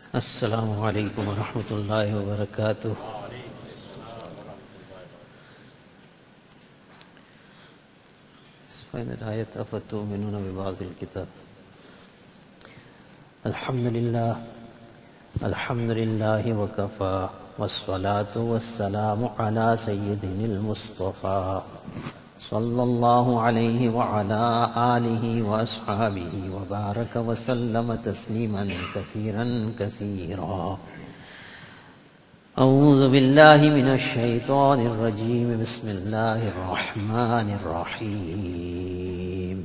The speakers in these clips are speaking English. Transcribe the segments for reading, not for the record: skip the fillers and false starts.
Assalamu alaikum wa rahmatullahi wa barakatuh. Find that ayat afatu'minuna bi ba'dil kitab. Alhamdulillahi wa kafa wassalatu wassalamu ala sayyidinil mustafa sallallahu alayhi wa ala alihi wa ashabihi wa baraka wa sallama tasliman kathiran kathira. أعوذ بالله من الشيطان الرجيم بسم الله الرحمن الرحيم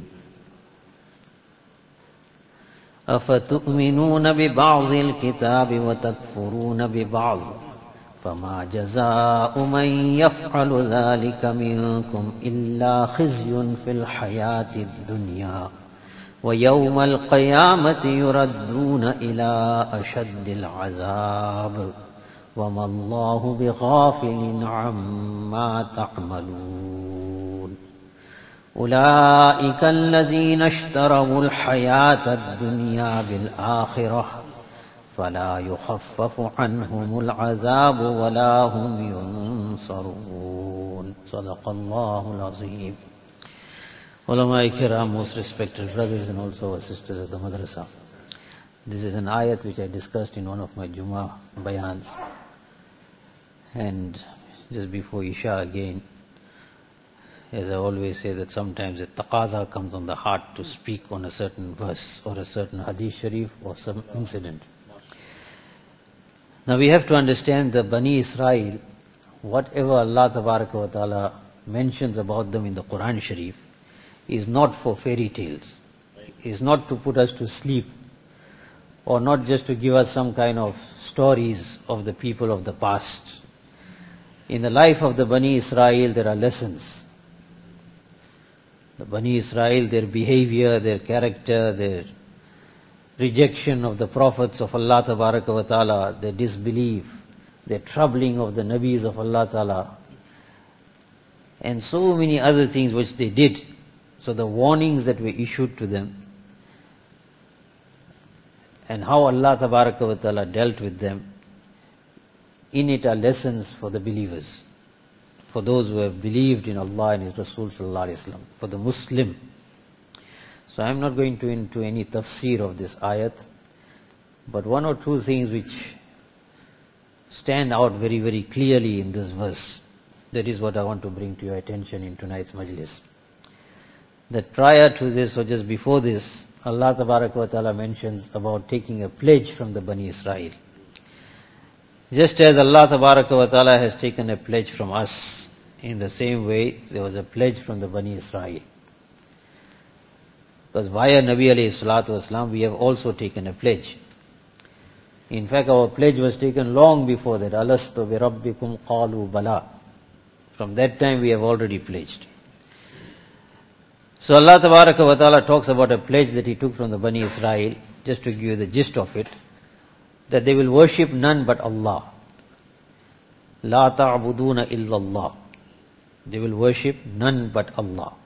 أفتؤمنون ببعض الكتاب وتكفرون ببعض فما جزاء من يفعل ذلك منكم إلا خزي في الحياة الدنيا ويوم القيامة يردون إلى أشد العذاب وما الله بغافل عما تعملون أولئك الذين اشتروا الحياة الدنيا بالآخرة فلا يخفف عنهم العذاب ولا هم ينصرون صدق الله العظيم. Ulama Kiram, most respected brothers and also our sisters of the madrasa. This is an ayat which I discussed in one of my Jummah bayans. And just before Isha again, as I always say, that sometimes a taqaza comes on the heart to speak on a certain verse or a certain hadith sharif or some incident. Now we have to understand the Bani Israel, whatever Allah Tabaraka wa Ta'ala mentions about them in the Quran Sharif, is not for fairy tales, is not to put us to sleep, or not just to give us some kind of stories of the people of the past. In the life of the Bani Israel, there are lessons. The Bani Israel, their behavior, their character, their rejection of the prophets of Allah Tabaraka wa Ta'ala, their disbelief, their troubling of the Nabis of Allah Ta'ala, and so many other things which they did. So the warnings that were issued to them, and how Allah Tabaraka wa Ta'ala dealt with them, in it are lessons for the believers, for those who have believed in Allah and His Rasul Sallallahu Alaihi Wasallam, for the Muslim. So I am not going into any tafsir of this ayat, but one or two things which stand out very, very clearly in this verse. That is what I want to bring to your attention in tonight's majlis. That prior to this or just before this, Allah Tabaraka wa Ta'ala mentions about taking a pledge from the Bani Israel. Just as Allah Tabaraka wa Ta'ala has taken a pledge from us, in the same way there was a pledge from the Bani Israel. Because via Nabi alayhi salatu wasalam we have also taken a pledge. In fact, our pledge was taken long before that. Alastu bi rabbikum qalu bala. From that time we have already pledged. So Allah Tabaraka wa Ta'ala talks about a pledge that He took from the Bani Israel, just to give you the gist of it, that they will worship none but Allah. La ta'buduna illa Allah. They will worship none but Allah.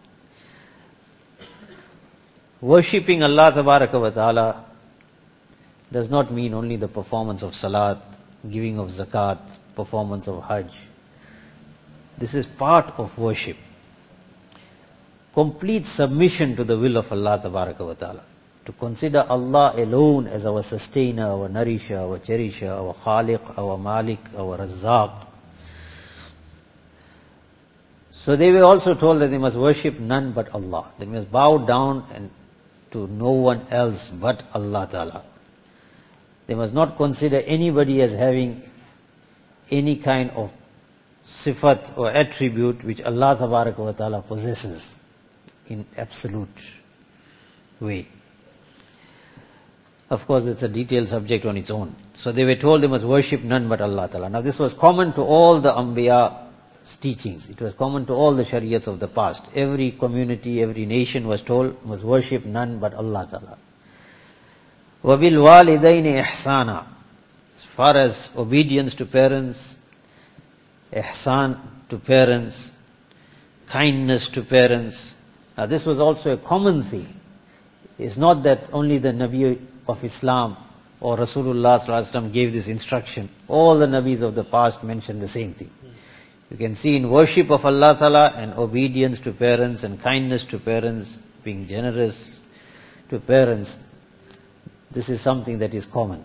Worshipping Allah Tabaraka wa Ta'ala does not mean only the performance of salat, giving of zakat, performance of hajj. This is part of worship. Complete submission to the will of Allah Tabaraka wa Ta'ala. To consider Allah alone as our sustainer, our nourisher, our cherisher, our khaliq, our malik, our razzaq. So they were also told that they must worship none but Allah. They must bow down and to no one else but Allah Ta'ala. They must not consider anybody as having any kind of sifat or attribute which Allah Tabaraka wa Ta'ala possesses in absolute way. Of course, it's a detailed subject on its own. So they were told they must worship none but Allah Ta'ala. Now this was common to all the Anbiya's teachings. It was common to all the Shariats of the past. Every community, every nation was told must worship none but Allah Ta'ala. وَبِالْوَالِدَيْنِ إِحْسَانًا. As far as obedience to parents, ihsan to parents, kindness to parents. Now this was also a common thing. It's not that only the Nabi of Islam or Rasulullah sallallahu alaihi wasallam gave this instruction. All the Nabis of the past mentioned the same thing. You can see in worship of Allah Ta'ala and obedience to parents and kindness to parents, being generous to parents, this is something that is common.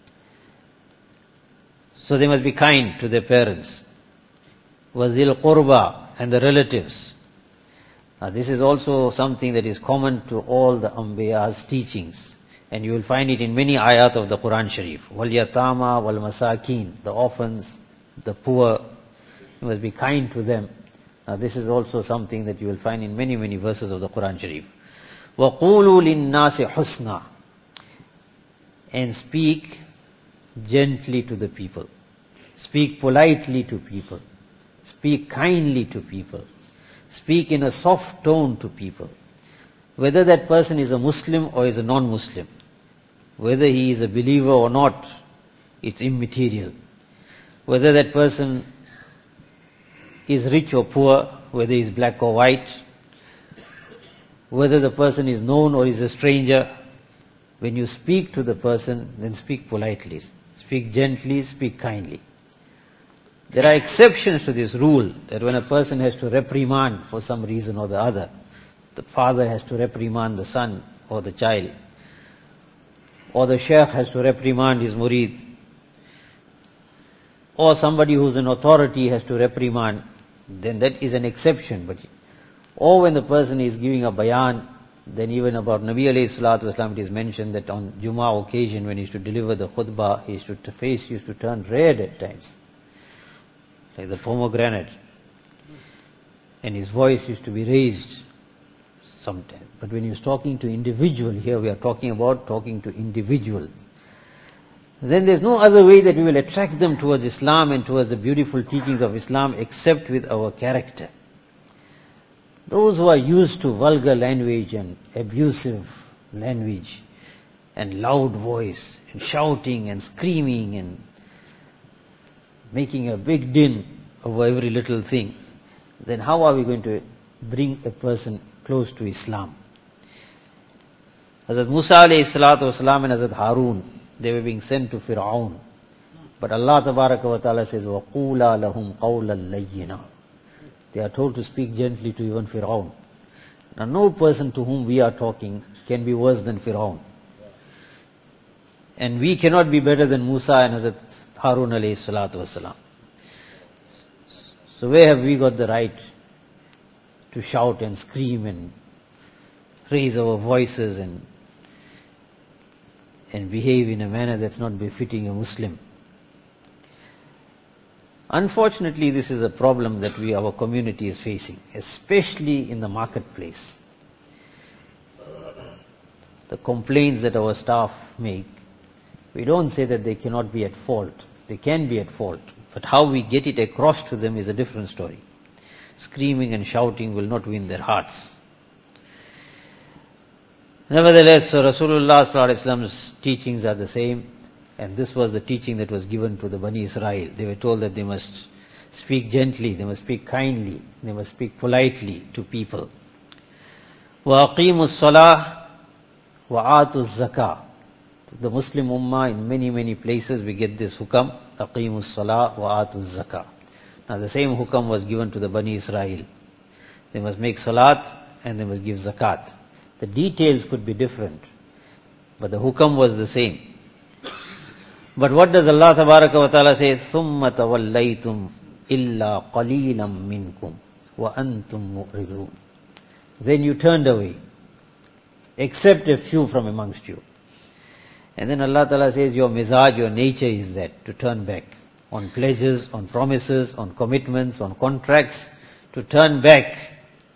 So they must be kind to their parents. Wazil qurba, and the relatives. Now this is also something that is common to all the Anbiya's teachings. And you will find it in many ayat of the Quran Sharif. Wal yatama wal masakin, the orphans, the poor. You must be kind to them. Now this is also something that you will find in many, many verses of the Quran Sharif. وَقُولُوا لِلنَّاسِ حُسْنًا, and speak gently to the people. Speak politely to people. Speak kindly to people. Speak in a soft tone to people. Whether that person is a Muslim or is a non-Muslim, whether he is a believer or not, it's immaterial. Whether that person is rich or poor, whether he is black or white, whether the person is known or is a stranger, when you speak to the person, then speak politely. Speak gently, speak kindly. There are exceptions to this rule, that when a person has to reprimand for some reason or the other, the father has to reprimand the son or the child, or the sheikh has to reprimand his murid, or somebody who's an authority has to reprimand, then that is an exception. Or when the person is giving a bayan, then even about Nabi alayhi salatu wasalam, it is mentioned that on Jummah occasion, when he used to deliver the khutbah, his face used to turn red at times, like the pomegranate, and his voice used to be raised sometimes. But when he was talking to individual, here we are talking about talking to individual, then there's no other way that we will attract them towards Islam and towards the beautiful teachings of Islam except with our character. Those who are used to vulgar language and abusive language and loud voice and shouting and screaming and making a big din over every little thing, then how are we going to bring a person close to Islam? Hazrat Musa alayhi salatu wasalam and Hazrat Harun, they were being sent to Fir'aun. But Allah tabaraka wa ta'ala says, وَقُولَا لَهُمْ قَوْلًا لَيِّنًا. They are told to speak gently to even Fir'aun. Now no person to whom we are talking can be worse than Fir'aun. And we cannot be better than Musa and Hazrat Harun alayhi salatu wasalam. So where have we got the right to shout and scream and raise our voices and behave in a manner that's not befitting a Muslim? Unfortunately, this is a problem that our community is facing, especially in the marketplace. The complaints that our staff make, we don't say that they cannot be at fault. They can be at fault. But how we get it across to them is a different story. Screaming and shouting will not win their hearts. Nevertheless, Rasulullah sallallahu alaihi wasallam's teachings are the same, and this was the teaching that was given to the Bani Israel. They were told that they must speak gently, they must speak kindly, they must speak politely to people. وَأَقِيمُوا الصَّلَاةِ وَآتُوا الزَّكَاةِ. The Muslim Ummah, in many, many places we get this hukam, أَقِيمُوا الصَّلَاةِ وَآتُوا الزَّكَاةِ. Now the same hukam was given to the Bani Israel. They must make salat and they must give zakat. The details could be different, but the hukam was the same. But what does Allah Tabaraka wa Ta'ala say? ثُمَّ تَوَلَّيْتُمْ إِلَّا قَلِيلًا مِّنْكُمْ وَأَنْتُمْ مُعْرِضُونَ. Then you turned away, except a few from amongst you. And then Allah Ta'ala says, your mizaj, your nature is that, to turn back on pledges, on promises, on commitments, on contracts, to turn back.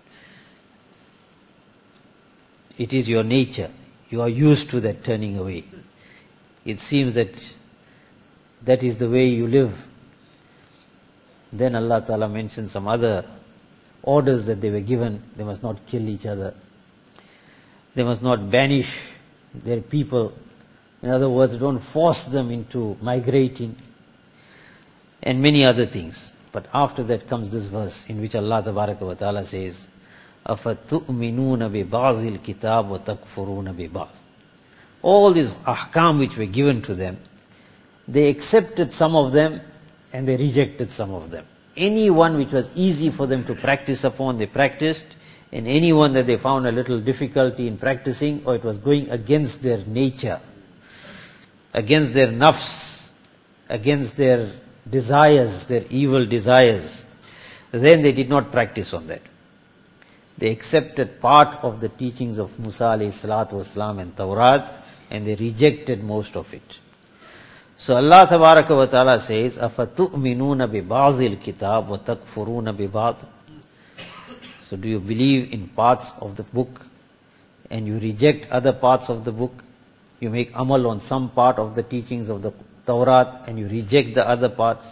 It is your nature. You are used to that turning away. It seems that that is the way you live. Then Allah Ta'ala mentions some other orders that they were given. They must not kill each other. They must not banish their people. In other words, don't force them into migrating. And many other things. But after that comes this verse in which Allah Tabaraka wa Ta'ala says, أَفَتُؤْمِنُونَ بِبَعْضِ الْكِتَابِ وَتَكْفُرُونَ بِبَعْضِ. all these ahkam which were given to them, they accepted some of them and they rejected some of them. Any one which was easy for them to practice upon, they practiced, and any one that they found a little difficulty in practicing, or it was going against their nature, against their nafs, against their desires, their evil desires, then they did not practice on that. They accepted part of the teachings of Musa alayhi salatu wasalam and Tawrat, and they rejected most of it. So Allah tabaraka wa ta'ala says, أَفَتُؤْمِنُونَ بِبَعْضِ الْكِتَابِ وَتَكْفُرُونَ بِبَعْضِ. So do you believe in parts of the book and you reject other parts of the book? You make amal on some part of the teachings of the Tawrat and you reject the other parts?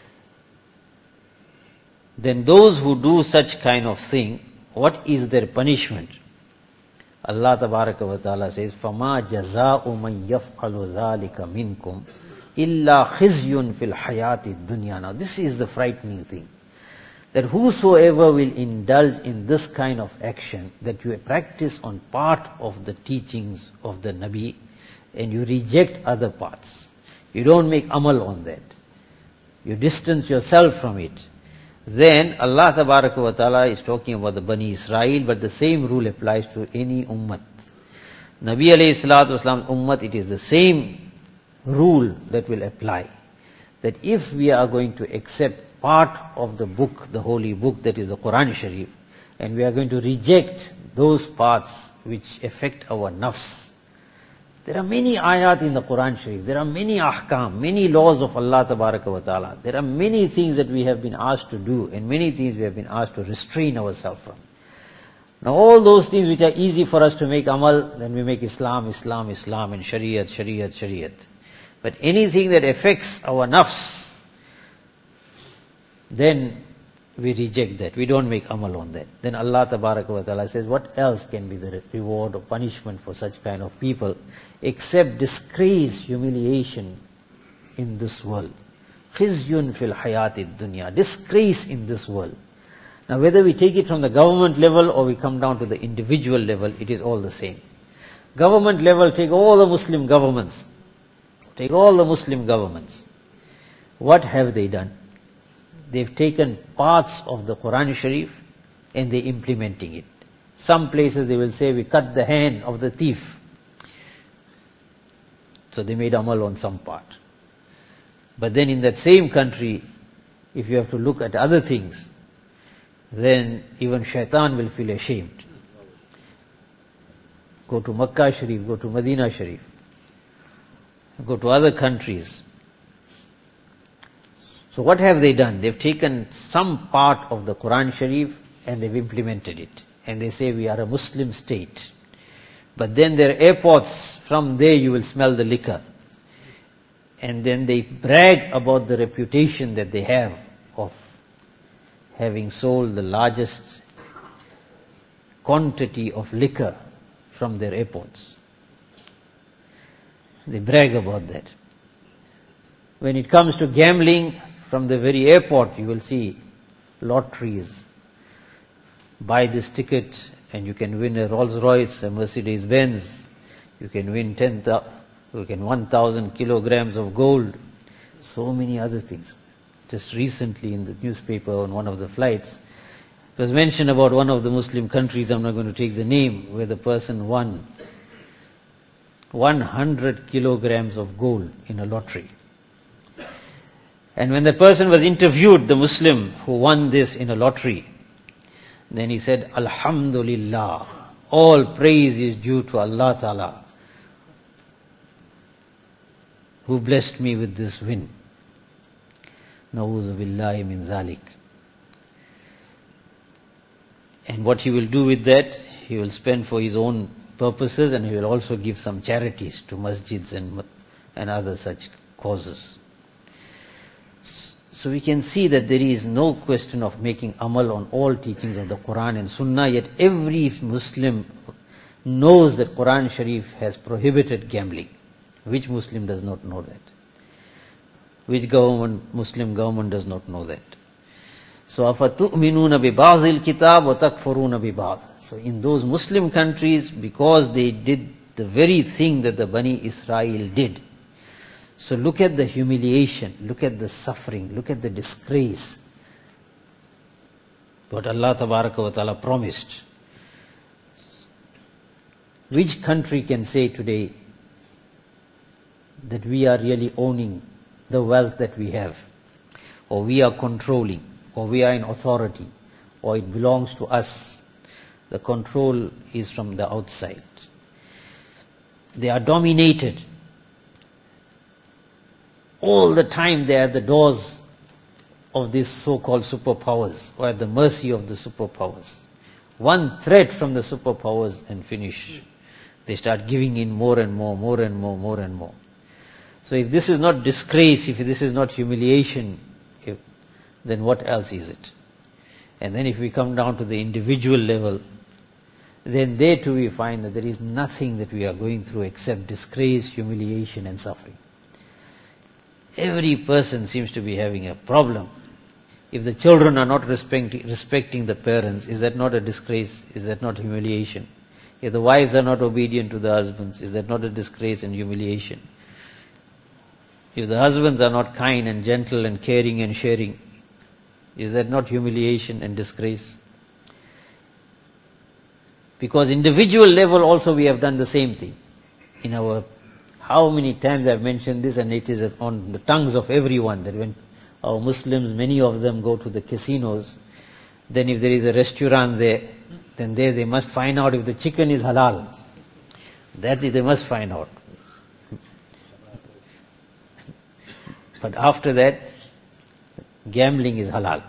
Then those who do such kind of thing, what is their punishment? Allah tabaraka wa ta'ala says, فَمَا جَزَاءُ مَنْ يَفْعَلُ ذَلِكَ مِنْكُمْ إِلَّا خِزْيٌ فِي الْحَيَاةِ الدُّنْيَا. Now this is the frightening thing. That whosoever will indulge in this kind of action, that you practice on part of the teachings of the Nabi, and you reject other parts. You don't make amal on that. You distance yourself from it. Then Allah tabaraka wa ta'ala is talking about the Bani Israel, but the same rule applies to any ummat. Nabi alayhi salatu wasalam's ummat, it is the same rule that will apply. That if we are going to accept part of the book, the holy book that is the Quran Sharif, and we are going to reject those parts which affect our nafs. There are many ayat in the Quran Sharif, there are many ahkam, many laws of Allah tabaraka wa ta'ala. There are many things that we have been asked to do and many things we have been asked to restrain ourselves from. Now all those things which are easy for us to make amal, then we make Islam, Islam, Islam, and Shariat, Shariat, Shariat. But anything that affects our nafs, then we reject that. We don't make amal on that. Then Allah tabaraka wa ta'ala says, what else can be the reward or punishment for such kind of people except disgrace, humiliation in this world? Khizyun fil hayati dunya. Disgrace in this world. Now whether we take it from the government level or we come down to the individual level, it is all the same. Government level, take all the Muslim governments. Take all the Muslim governments. What have they done? They've taken parts of the Quran Sharif and they're implementing it. Some places they will say, we cut the hand of the thief. So they made amal on some part. But then in that same country, if you have to look at other things, then even shaitan will feel ashamed. Go to Makkah Sharif, go to Medina Sharif, go to other countries. So what have they done? They've taken some part of the Quran Sharif and they've implemented it. And they say we are a Muslim state. But then their airports, from there you will smell the liquor. And then they brag about the reputation that they have of having sold the largest quantity of liquor from their airports. They brag about that. When it comes to gambling, from the very airport you will see lotteries. Buy this ticket and you can win a Rolls Royce, a Mercedes Benz. You can win 1,000 kilograms of gold. So many other things. Just recently in the newspaper on one of the flights, it was mentioned about one of the Muslim countries, I'm not going to take the name, where the person won 100 kilograms of gold in a lottery. And when the person was interviewed, the Muslim who won this in a lottery, then he said, Alhamdulillah, all praise is due to Allah Ta'ala, who blessed me with this win. Na'udhu billahi min zalik. And what he will do with that, he will spend for his own purposes and he will also give some charities to masjids and other such causes. So we can see that there is no question of making amal on all teachings of the Quran and Sunnah, yet every Muslim knows that Quran Sharif has prohibited gambling. Which Muslim does not know that? Which Muslim government does not know that? So, أَفَتُؤْمِنُونَ بِبَعْضِ الْكِتَابِ وَتَكْفُرُونَ بِبَعْضِ. So in those Muslim countries, because they did the very thing that the Bani Israel did. So look at the humiliation, look at the suffering, look at the disgrace. What Allah Tabaraka wa Ta'ala promised. Which country can say today that we are really owning the wealth that we have, or we are controlling, or we are in authority, or it belongs to us? The control is from the outside. They are dominated. All the time they are at the doors of these so-called superpowers, or at the mercy of the superpowers. One threat from the superpowers and finish. They start giving in more and more, more and more, more and more. So if this is not disgrace, if this is not humiliation, then what else is it? And then if we come down to the individual level, then there too we find that there is nothing that we are going through except disgrace, humiliation and suffering. Every person seems to be having a problem. If the children are not respecting the parents, is that not a disgrace? Is that not humiliation? If the wives are not obedient to the husbands, is that not a disgrace and humiliation? If the husbands are not kind and gentle and caring and sharing, is that not humiliation and disgrace? Because individual level also we have done the same thing. How many times I've mentioned this, and it is on the tongues of everyone, that when our Muslims, many of them go to the casinos, then if there is a restaurant there, then there they must find out if the chicken is halal. That they must find out. But after that, gambling is halal.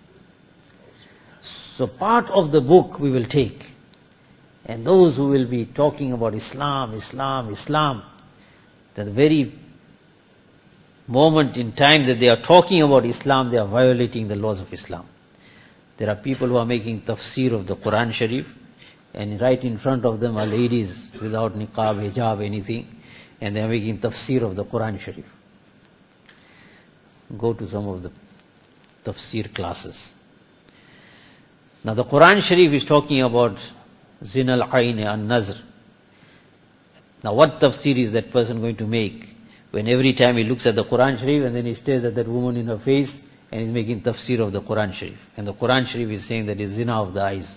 So part of the book we will take, and those who will be talking about Islam, Islam, Islam, that the very moment in time that they are talking about Islam, they are violating the laws of Islam. There are people who are making tafsir of the Quran Sharif, and right in front of them are ladies without niqab, hijab, anything, and they are making tafsir of the Quran Sharif. Go to some of the tafsir classes. Now the Quran Sharif is talking about zina al-ayn an-nazr. Now what tafsir is that person going to make when every time he looks at the Quran Sharif and then he stares at that woman in her face and he's making tafsir of the Quran Sharif. And the Quran Sharif is saying that it's zina of the eyes.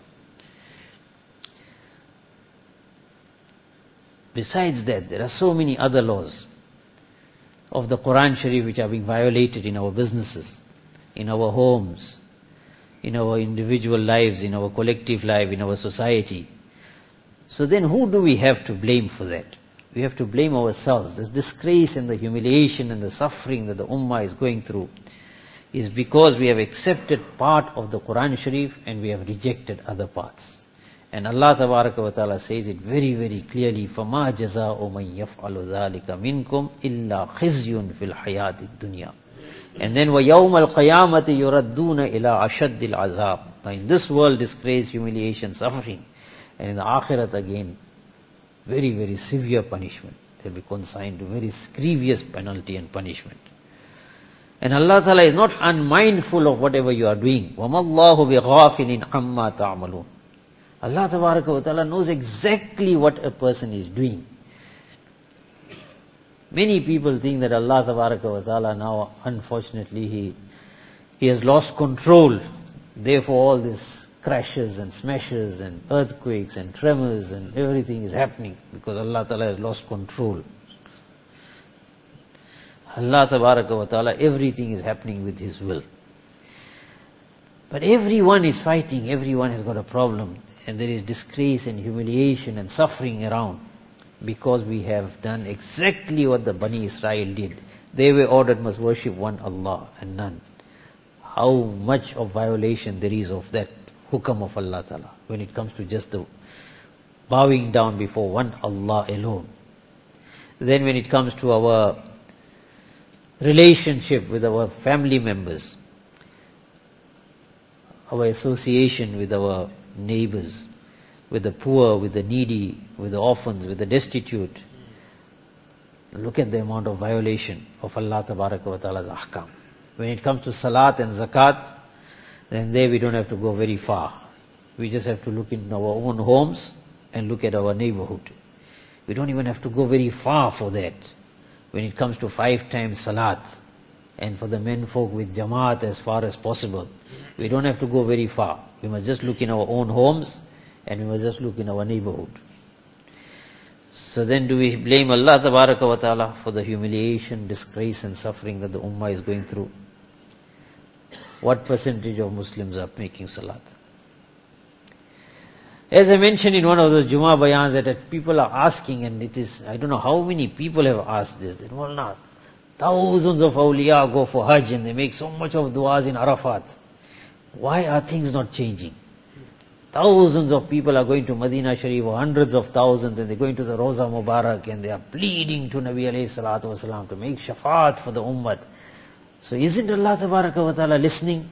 Besides that, there are so many other laws of the Quran Sharif which are being violated in our businesses, in our homes, in our individual lives, in our collective life, in our society. So then who do we have to blame for that? We have to blame ourselves. This disgrace and the humiliation and the suffering that the Ummah is going through is because we have accepted part of the Quran Sharif and we have rejected other parts. And Allah Tabaraka wa Ta'ala says it very, very clearly, فَمَا جَزَاءُ مَنْ يَفْعَلُ ذَلِكَ مِنْكُمْ إِلَّا خِزْيٌ فِي الْحَيَاةِ الدُّنْيَا. And then وَيَوْمَ الْقِيَامَةِ يُرَدُّونَ إِلَىٰ أَشَدِّ الْعَذَابِ. Now in this world, disgrace, humiliation, suffering. And in the Akhirat again, very, very severe punishment. They'll be consigned to very grievous penalty and punishment. And Allah Ta'ala is not unmindful of whatever you are doing. وَمَا اللَّهُ بِغَافِلٍ عَمَّا تَعْمَلُونَ. Allah Tabaraka wa Ta'ala knows exactly what a person is doing. Many people think that Allah Tabaraka wa Ta'ala now, unfortunately, He has lost control. Therefore all these crashes and smashes and earthquakes and tremors and everything is happening because Allah Ta'ala has lost control. Allah Tabaraka wa Ta'ala, everything is happening with His will. But everyone is fighting, everyone has got a problem. And there is disgrace and humiliation and suffering around because we have done exactly what the Bani Israel did. They were ordered must worship one Allah and none. How much of violation there is of that hukam of Allah Ta'ala when it comes to just the bowing down before one Allah alone. Then when it comes to our relationship with our family members, our association with our neighbors, with the poor, with the needy, with the orphans, with the destitute. Look at the amount of violation of Allah Tabaraka wa Ta'ala's ahkam. When it comes to salat and zakat, then there we don't have to go very far. We just have to look in our own homes and look at our neighborhood. We don't even have to go very far for that. When it comes to 5 times salat, and for the men folk with jamaat as far as possible, we don't have to go very far. We must just look in our own homes, and we must just look in our neighborhood. So then do we blame Allah Tabaraka wa Ta'ala for the humiliation, disgrace and suffering that the Ummah is going through? What percentage of Muslims are making salat? As I mentioned in one of those Jummah bayans that people are asking, and it is, I don't know how many people have asked this, that Wallah, thousands of awliya go for Hajj and they make so much of du'as in Arafat. Why are things not changing? Thousands of people are going to Medina Sharif, or hundreds of thousands, and they're going to the Roza Mubarak, and they are pleading to Nabi alayhi salatu wasalam to make shafaat for the ummah. So isn't Allah Tabaraka wa Ta'ala listening?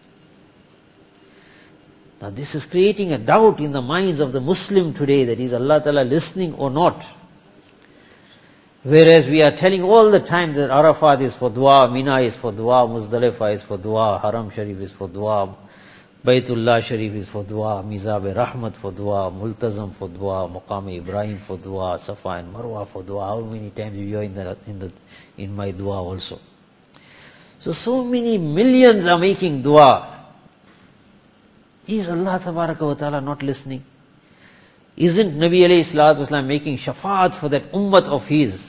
Now this is creating a doubt in the minds of the Muslim today, that is Allah Ta'ala listening or not. Whereas we are telling all the time that Arafat is for dua, Mina is for dua, Muzdalifah is for dua, Haram Sharif is for dua, Baytullah Sharif is for dua, Mizab Rahmat for dua, Multazam for dua, Maqam Ibrahim for dua, Safa and Marwa for dua. How many times you hear in my dua also? So many millions are making dua. Is Allah Tabaraka wa Ta'ala not listening? Isn't Nabi alayhi salatu wasalam making shafaat for that ummah of his?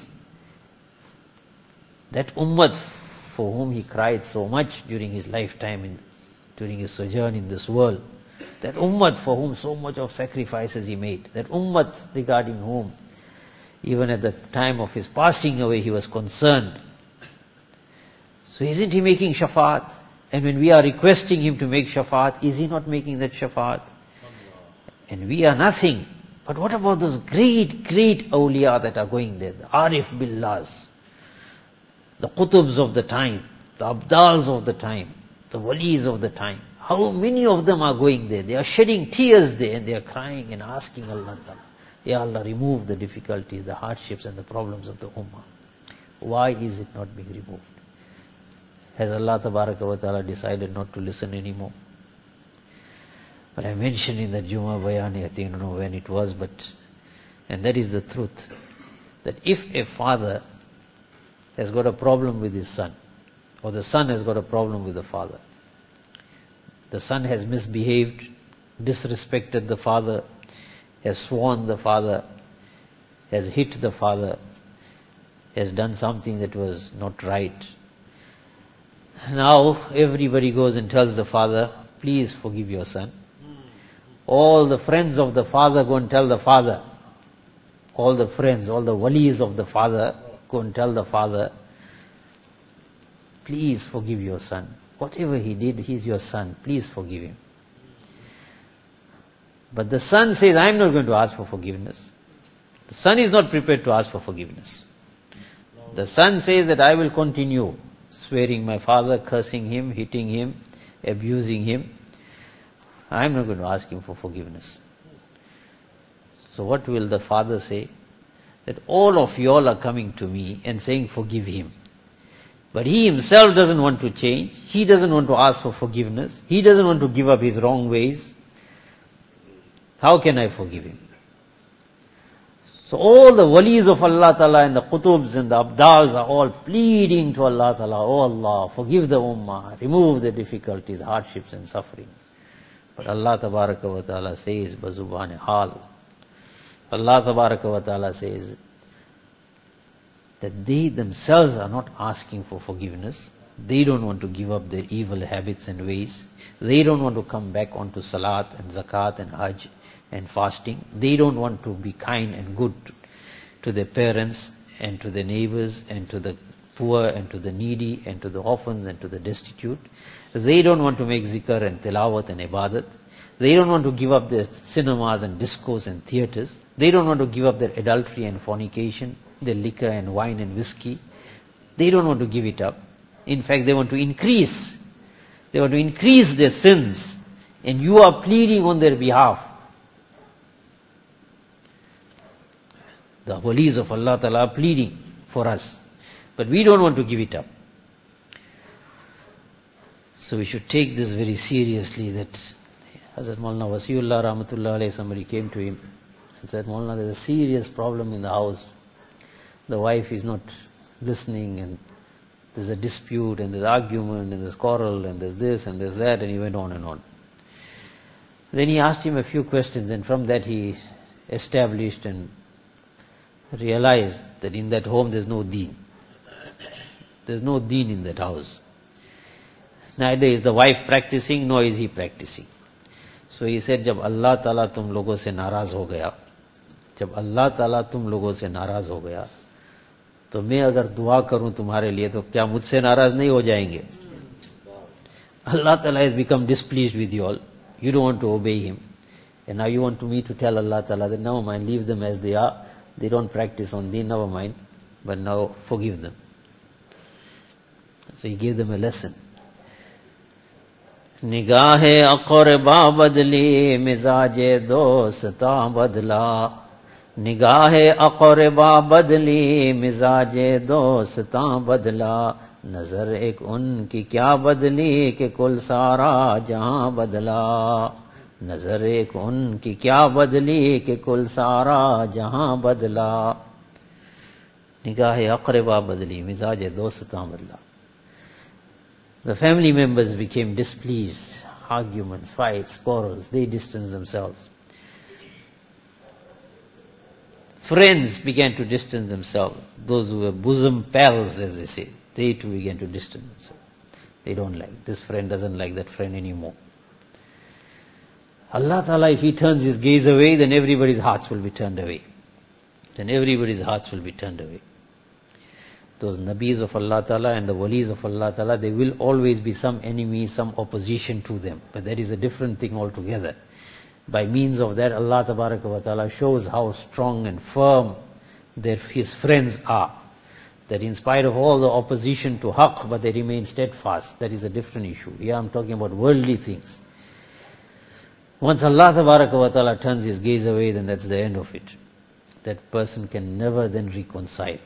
That ummah for whom he cried so much during his lifetime, during his sojourn in this world. That ummah for whom so much of sacrifices he made. That ummah regarding whom, even at the time of his passing away, he was concerned. So isn't he making shafaat? And when we are requesting him to make shafaat, is he not making that shafaat? And we are nothing. But what about those great, great awliya that are going there? The Arif Billahs, the Qutubs of the time, the Abdals of the time, the Walis of the time. How many of them are going there? They are shedding tears there, and they are crying and asking Allah Ta'ala, Ya Allah, remove the difficulties, the hardships and the problems of the Ummah. Why is it not being removed? Has Allah Tabaraka wa Ta'ala decided not to listen anymore? But I mentioned in the Jummah Bayan, I think, I don't know when it was, and that is the truth, that if a father has got a problem with his son, or the son has got a problem with the father, the son has misbehaved, disrespected the father, has sworn the father, has hit the father, has done something that was not right. Now everybody goes and tells the father, please forgive your son. All the friends of the father go and tell the father. All the friends, all the walis of the father go and tell the father, please forgive your son. Whatever he did, he's your son. Please forgive him. But the son says, I'm not going to ask for forgiveness. The son is not prepared to ask for forgiveness. The son says that I will continue swearing my father, cursing him, hitting him, abusing him. I'm not going to ask him for forgiveness. So what will the father say? That all of you all are coming to me and saying forgive him. But he himself doesn't want to change. He doesn't want to ask for forgiveness. He doesn't want to give up his wrong ways. How can I forgive him? So all the walis of Allah Ta'ala and the qutubs and the abdals are all pleading to Allah Ta'ala, oh Allah, forgive the ummah, remove the difficulties, hardships and suffering. But Allah Tabaraka wa Ta'ala says, Bazubane hal. Allah Tabaraka wa Ta'ala says that they themselves are not asking for forgiveness. They don't want to give up their evil habits and ways. They don't want to come back onto salat and zakat and hajj and fasting. They don't want to be kind and good to their parents and to their neighbors and to the poor and to the needy and to the orphans and to the destitute. They don't want to make zikr and tilawat and ibadat. They don't want to give up their cinemas and discos and theatres. They don't want to give up their adultery and fornication, their liquor and wine and whiskey. They don't want to give it up. In fact, they want to increase. They want to increase their sins. And you are pleading on their behalf. The walis of Allah Ta'ala are pleading for us. But we don't want to give it up. So we should take this very seriously, that Hazrat Maulana Wasiullah Rahmatullah alayhi, somebody came to him and said, Maulana, there's a serious problem in the house. The wife is not listening, and there's a dispute, and there's argument, and there's quarrel, and there's this, and there's that, and he went on and on. Then he asked him a few questions, and from that he established and realized that in that home there's no deen. There's no deen in that house. Neither is the wife practicing, nor is he practicing. So he said, जब अल्लाह ताला तुम लोगों से नाराज हो गया, जब अल्लाह ताला तुम लोगों से नाराज हो गया, तो मैं अगर दुआ करूं तुम्हारे लिए तो क्या मुझसे नाराज नहीं हो जाएंगे? Allah Ta'ala has become displeased with you all. You don't want to obey him. And now you want me to tell Allah Ta'ala that never mind, leave them as they are. They don't practice on deen, never mind. But now forgive them. So he gave them a lesson. निगाहे अक़रबा बदली मिजाजे दोस्ता बदला निगाहे अक़रबा बदली मिजाजे दोस्ता बदला नजर एक उनकी क्या बदली कि कुल सारा जहां बदला नजर एक उनकी क्या बदली कि कुल सारा जहां बदला निगाहे अक़रबा बदली मिजाजे दोस्ता बदला. The family members became displeased, arguments, fights, quarrels, they distanced themselves. Friends began to distance themselves. Those who were bosom pals, as they say, they too began to distance themselves. They don't like, this friend doesn't like that friend anymore. Allah Ta'ala, if He turns His gaze away, then everybody's hearts will be turned away. Then everybody's hearts will be turned away. Those Nabis of Allah Ta'ala and the Walis of Allah Ta'ala, there will always be some enemy, some opposition to them. But that is a different thing altogether. By means of that, Allah Ta'ala shows how strong and firm His friends are. That in spite of all the opposition to Haqq, but they remain steadfast. That is a different issue. Here I'm talking about worldly things. Once Allah Ta'ala turns His gaze away, then that's the end of it. That person can never then reconcile.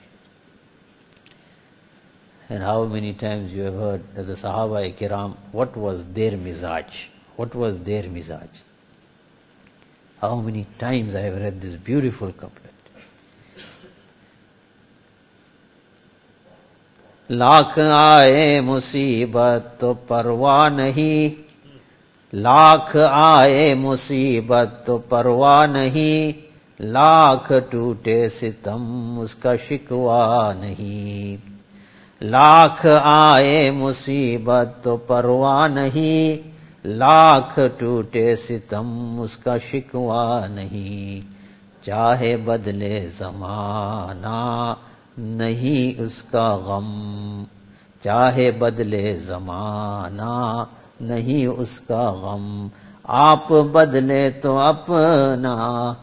And how many times you have heard that the Sahaba-i-Kiram, what was their mizaj? What was their mizaj? How many times I have read this beautiful couplet. Lakh आए मुसीबत तो परवाह नहीं लाख आए मुसीबत तो परवाह नहीं लाख टूटे सितम उसका शिकवा नहीं लाख आए मुसीबत तो परवाह नहीं लाख टूटे सितम उसका शिकवा नहीं चाहे बदले ज़माना नहीं उसका गम चाहे बदले ज़माना नहीं उसका गम आप बदले तो अपना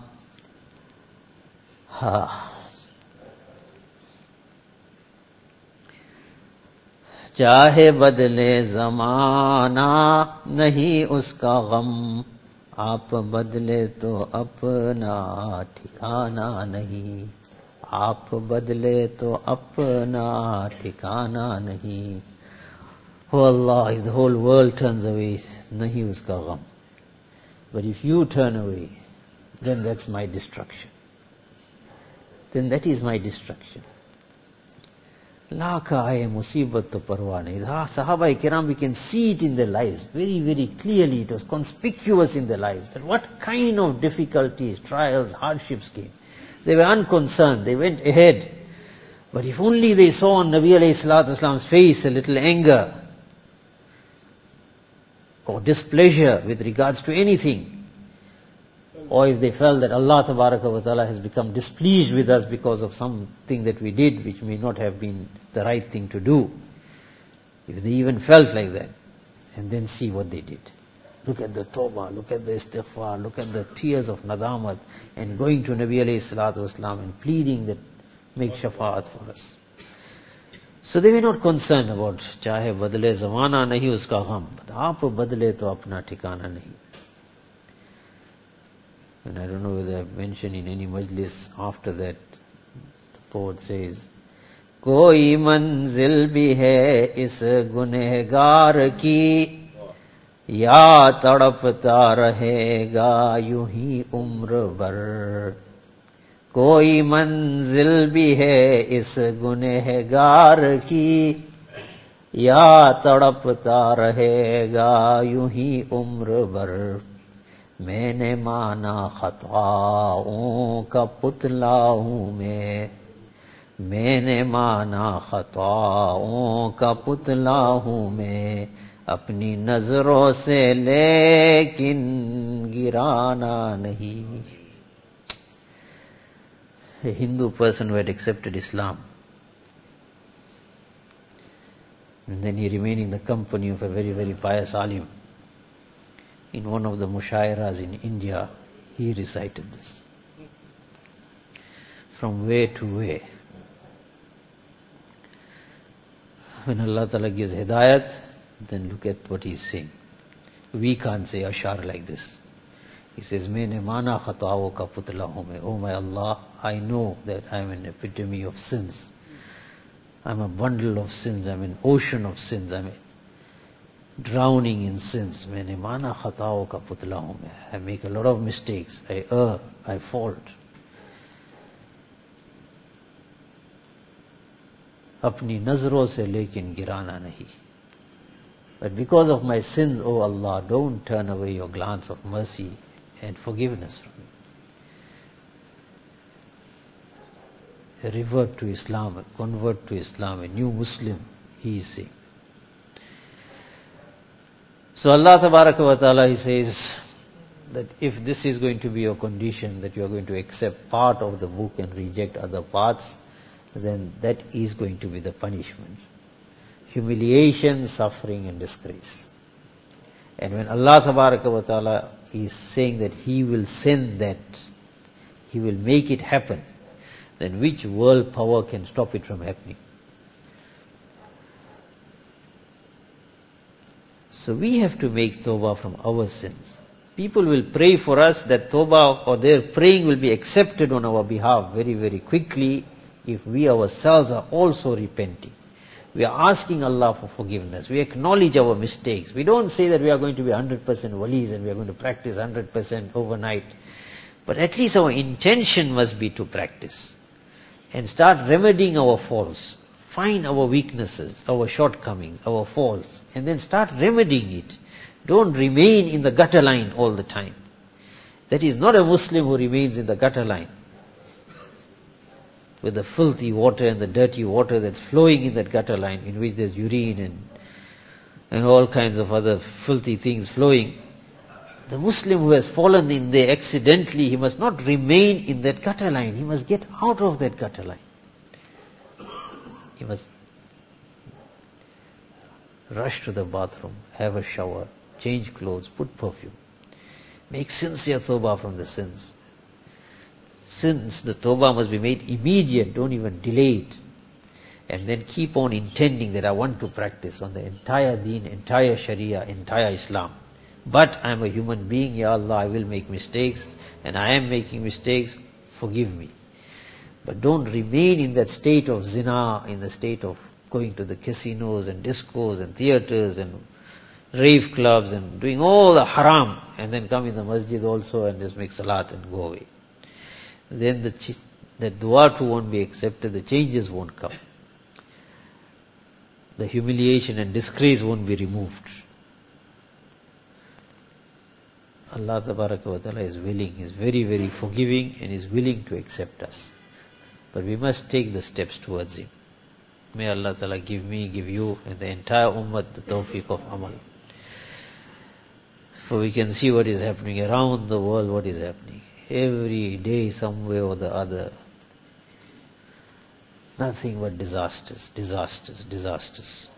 चाहे बदले ज़माना नहीं उसका गम आप बदले तो अपना ठिकाना नहीं आप बदले तो अपना ठिकाना नहीं. Oh Allah, if the whole world turns away, nahi uska gham. But if you turn away, then that's my destruction. Then that is my destruction. Laakh aaye musibat to parwah nahi. Sahaba-i-Kiram, we can see it in their lives very, very clearly. It was conspicuous in their lives that what kind of difficulties, trials, hardships came. They were unconcerned. They went ahead. But if only they saw on Nabi alayhi salatu wasalam's face a little anger or displeasure with regards to anything, or if they felt that Allah Tabaraka wa Ta'ala has become displeased with us because of something that we did which may not have been the right thing to do, if they even felt like that, and then see what they did. Look at the tawbah, look at the istighfar, look at the tears of nadamat, and going to Nabi alayhi salatu wasalam and pleading that make shafaat for us. So they were not concerned about chahe badle zamana nahi uska gham, but aap badle to apna ठिकाना nahi. And I don't know whether I've mentioned in any majlis after that, the poet says, कोई मंजिल भी है इस गुनहगार की या तड़पता रहेगा यूं ही उम्र भर कोई मंजिल भी है इस गुनहगार की, या तड़पता रहेगा यूं ही उम्र भर। मैंने माना खताओं का पुतला हूं मैंने माना खताओं का पुतला हूं मैं, अपनी नजरों से लेकिन गिराना नहीं। A Hindu person who had accepted Islam, and then he remained in the company of a very, very pious alim. In one of the mushairas in India, he recited this. From way to way. When Allah Ta'ala gives hidayat, then look at what he's saying. We can't say ashar like this. He says, Maine mana khatao ka putla hu main. Oh my Allah, I know that I'm an epitome of sins. I'm a bundle of sins. I'm an ocean of sins. I'm drowning in sins. Maine mana khatao ka putla hu main. I make a lot of mistakes. I err. I fault. Apni nazron se lekin girana nahi. But because of my sins, O Allah, don't turn away your glance of mercy and forgiveness from me. A revert to Islam, a convert to Islam, a new Muslim, he is saying. So Allah Tabaraka wa Ta'ala, He says that if this is going to be your condition, that you are going to accept part of the book and reject other parts, then that is going to be the punishment. Humiliation, suffering and disgrace. And when Allah Tabaraka wa Ta'ala is saying that He will send that, He will make it happen, then which world power can stop it from happening? So we have to make tawbah from our sins. People will pray for us that tawbah or their praying will be accepted on our behalf very, very quickly if we ourselves are also repenting. We are asking Allah for forgiveness. We acknowledge our mistakes. We don't say that we are going to be 100% walis and we are going to practice 100% overnight. But at least our intention must be to practice. And start remedying our faults. Find our weaknesses, our shortcomings, our faults. And then start remedying it. Don't remain in the gutter line all the time. That is not a Muslim who remains in the gutter line, with the filthy water and the dirty water that's flowing in that gutter line, in which there's urine and all kinds of other filthy things flowing. The Muslim who has fallen in there accidentally, he must not remain in that gutter line. He must get out of that gutter line. He must rush to the bathroom, have a shower, change clothes, put perfume. Make sincere tawbah from the sins. Since the tawbah must be made immediate, don't even delay it. And then keep on intending that I want to practice on the entire deen, entire sharia, entire Islam. But I am a human being, Ya Allah, I will make mistakes, and I am making mistakes, forgive me. But don't remain in that state of zina, in the state of going to the casinos and discos and theaters and rave clubs and doing all the haram, and then come in the masjid also and just make salat and go away. Then the dua too won't be accepted, the changes won't come. The humiliation and disgrace won't be removed. Allah Tabaraka wa Ta'ala is willing, is very, very forgiving and is willing to accept us. But we must take the steps towards Him. May Allah Ta'ala give me, give you and the entire ummah the tawfiq of amal. For we can see what is happening around the world, what is happening. Every day, some way or the other, nothing but disasters, disasters, disasters.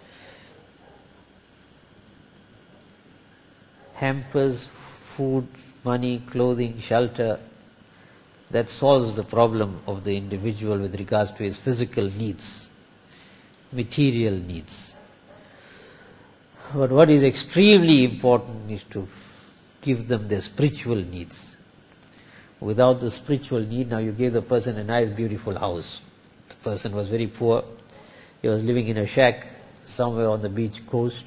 Hampers, food, money, clothing, shelter, that solves the problem of the individual with regards to his physical needs, material needs. But what is extremely important is to give them their spiritual needs. Without the spiritual need, now you gave the person a nice, beautiful house. The person was very poor. He was living in a shack somewhere on the beach coast,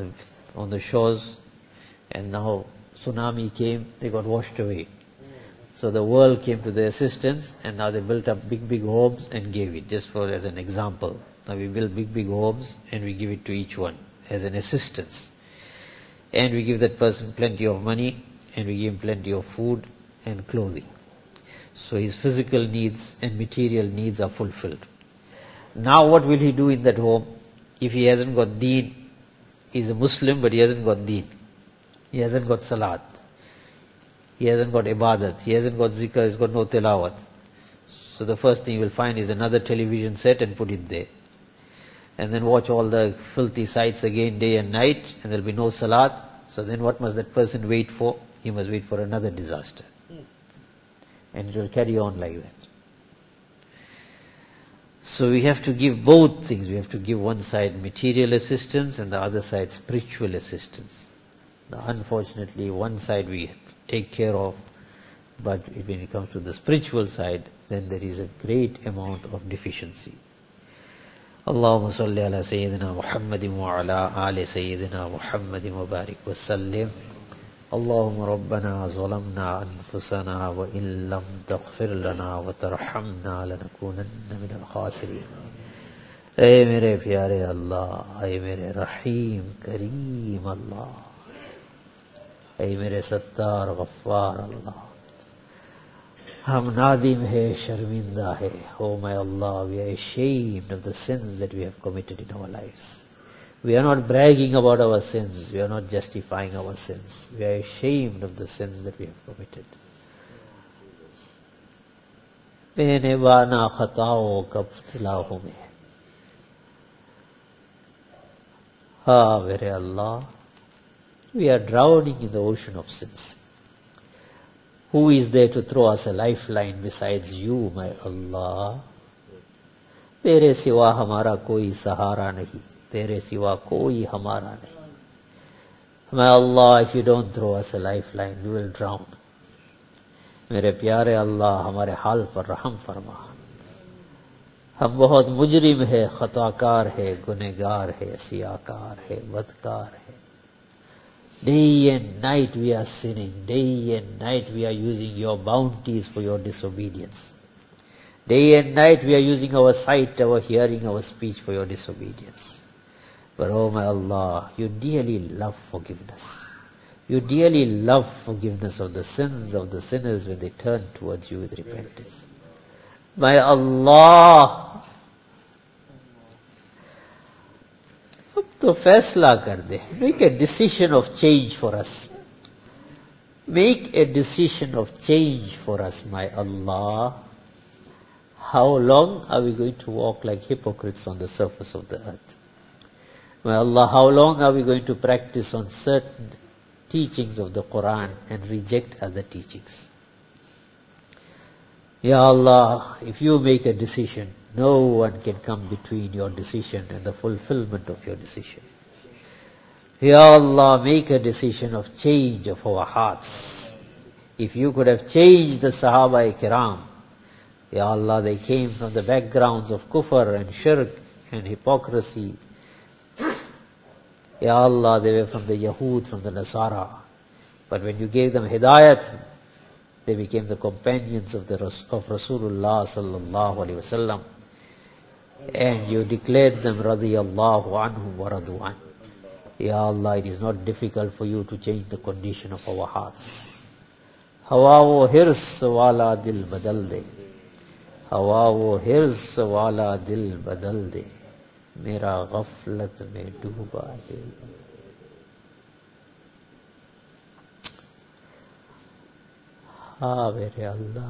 on the shores, and now tsunami came, they got washed away. So the world came to their assistance, and now they built up big homes and gave it, just for as an example. Now we build big homes and we give it to each one as an assistance. And we give that person plenty of money, and we give him plenty of food and clothing. So his physical needs and material needs are fulfilled. Now what will he do in that home? If he hasn't got deen, he's a Muslim but he hasn't got deen. He hasn't got salat. He hasn't got ibadat. He hasn't got zikr. He's got no tilawat. So the first thing you will find is another television set and put it there. And then watch all the filthy sights again day and night, and there will be no salat. So then what must that person wait for? He must wait for another disaster. And it will carry on like that. So we have to give both things. We have to give one side material assistance and the other side spiritual assistance. Now, unfortunately, one side we take care of, but when it comes to the spiritual side, then there is a great amount of deficiency. Allahumma salli ala Sayyidina Muhammadin wa ala ali Sayyidina Muhammadin wa barik wa sallim. Allahumma Rabbana zalamna anfusana wa illam taghfir lana wa tarhamna lanakunanna min al-khasirin. Ay mere pyare Allah, ay mere Rahim Kareem Allah, ay mere Sattar Ghaffar Allah. Hum nadim hai, sharminda hai. Oh my Allah, we are ashamed of the sins that we have committed in our lives. We are not bragging about our sins. We are not justifying our sins. We are ashamed of the sins that we have committed. Benebana khatao ka putla hume. Ah, very Allah, we are drowning in the ocean of sins. Who is there to throw us a lifeline besides you, my Allah? Tere siwa hamara koi sahara nahi. Tere siwa koi hamara nahi. My Allah, if you don't throw us a lifeline, we will drown. Mere pyare Allah, hamare hal par raham farma. हम बहुत मुजरिम है, खताकार है, गुनहगार है, सियाकार है, बदकार है. Day and night we are sinning. Day and night we are using your bounties for your disobedience. Day and night we are using our sight, our hearing, our speech for your disobedience. But oh my Allah, you dearly love forgiveness. You dearly love forgiveness of the sins of the sinners when they turn towards you with repentance. My Allah, अब तो फैसला कर दे. Make a decision of change for us. Make a decision of change for us, my Allah. How long are we going to walk like hypocrites on the surface of the earth? My Allah, how long are we going to practice on certain teachings of the Quran and reject other teachings? Ya Allah, if you make a decision, no one can come between your decision and the fulfillment of your decision. Ya Allah, make a decision of change of our hearts. If you could have changed the Sahaba-i-Kiram, Ya Allah, they came from the backgrounds of kufr and shirk and hypocrisy. Ya Allah, they were from the Yahud, from the Nasara. But when you gave them hidayat, they became the companions of Rasulullah sallallahu alaihi wasallam. And you declared them radiyallahu anhum wa radu an. Ya Allah, it is not difficult for you to change the condition of our hearts. Hawa wo hirs wala dil badal de. Hawa wo hirs wala dil badal de. Mera ghaflat mein dooba dil badal. हाँ मेरे अल्लाह,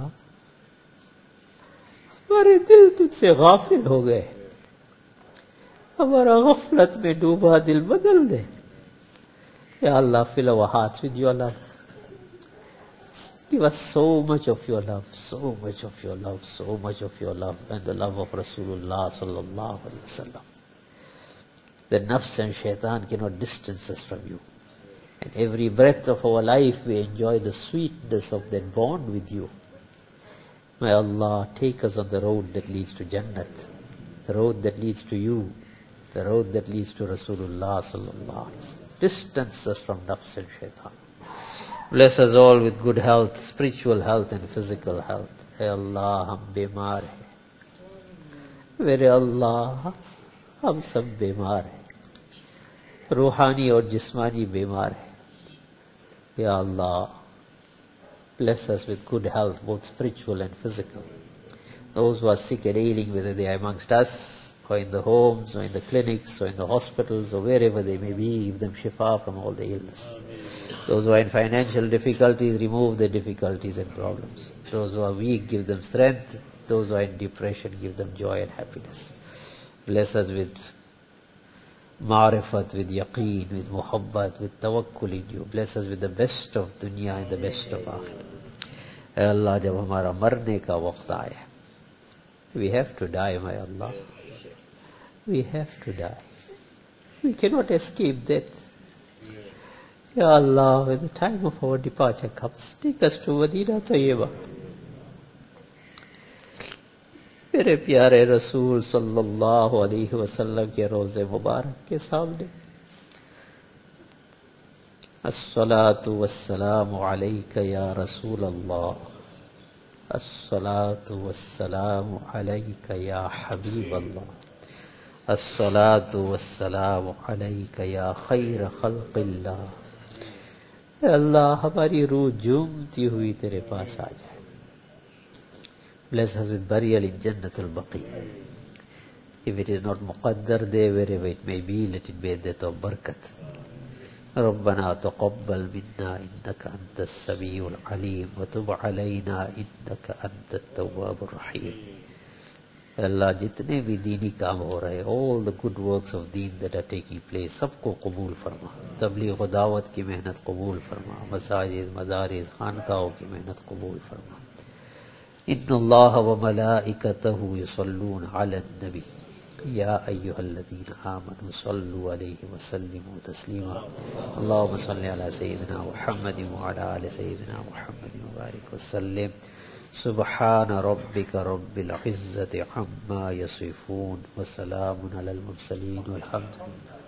हमारे दिल तुझसे गाफिल हो गए. हमारा गफलत में डूबा दिल बदल दे. Ya Allah, fill our hearts with your love. Give us so much of your love, so much of your love, so much of your love, and the love of Rasulullah sallallahu alaihi wasallam. The nafs and shaitan cannot distance us from you. And every breath of our life we enjoy the sweetness of that bond with you. May Allah take us on the road that leads to Jannat, the road that leads to you, the road that leads to Rasulullah sallallahu alaihi wasallam. Distance us from nafs and shaitan. Bless us all with good health, spiritual health and physical health. Hey Allah, हम बीमार हैं. मेरे अल्लाह, हम सब बीमार हैं. रूहानी और जिस्मानी बीमार हैं. Ya Allah, bless us with good health, both spiritual and physical. Those who are sick and ailing, whether they are amongst us, or in the homes, or in the clinics, or in the hospitals, or wherever they may be, give them shifa from all the illness. Those who are in financial difficulties, remove their difficulties and problems. Those who are weak, give them strength. Those who are in depression, give them joy and happiness. Bless us with ma'rifat, with yaqeen, with muhabbat, with tawakkul in you. Bless us with the best of dunya and the best of akhirah. Ay Allah, jab hamara marne ka waqt aaya, we have to die, my Allah. We have to die. We cannot escape death. Ya Allah, when the time of our departure comes, take us to Madinah Tayyibah. मेरे प्यारे रसूल सल्लल्लाहु अलैहि वसल्लम के रोज़े मुबारक के सामने अस्सलातु वस्सलामु अलैका या रसूल अल्लाह, अस्सलातु वस्सलामु अलैका या हबीब अल्लाह, अस्सलातु वस्सलामु अलैका या खैर खल्क़िल्लाह. अल्लाह, हमारी रूह झूमती हुई तेरे पास आ जाए. Bless us with burial in Jannatul Baqi. If it is not muqaddar there, wherever it may be, let it be a death of barakat. ربنا تقبل منا إنك أنت السميع العليم وتب علينا إنك أنت التواب الرحيم. Allah, जितने भी दीनी काम हो रहे, all the good works of deen that are taking place, सबको कबूल फरमा. तबलीग व दावत की मेहनत कबूल फरमा. मसाजिद, मदारिस, खानकाहों की मेहनत कबूल फरमा. इन्नल्लाह व मलाइकतहु युसल्लूना अलन नबी या अय्युहल्लज़ीना आमनू सल्लु अलैहि व सल्लिमू तस्लीमा. अल्लाहुम्मा सल्लि अला सय्यिदिना मुहम्मदिन व अला आलि सय्यिदिना मुहम्मदिन व बारिक व सल्लिम. सुब्हान रब्बिका रब्बिल इज़्ज़ति अम्मा यसिफून व सलामुन अलल मुरसलीन वल्हम्दुलिल्लाह.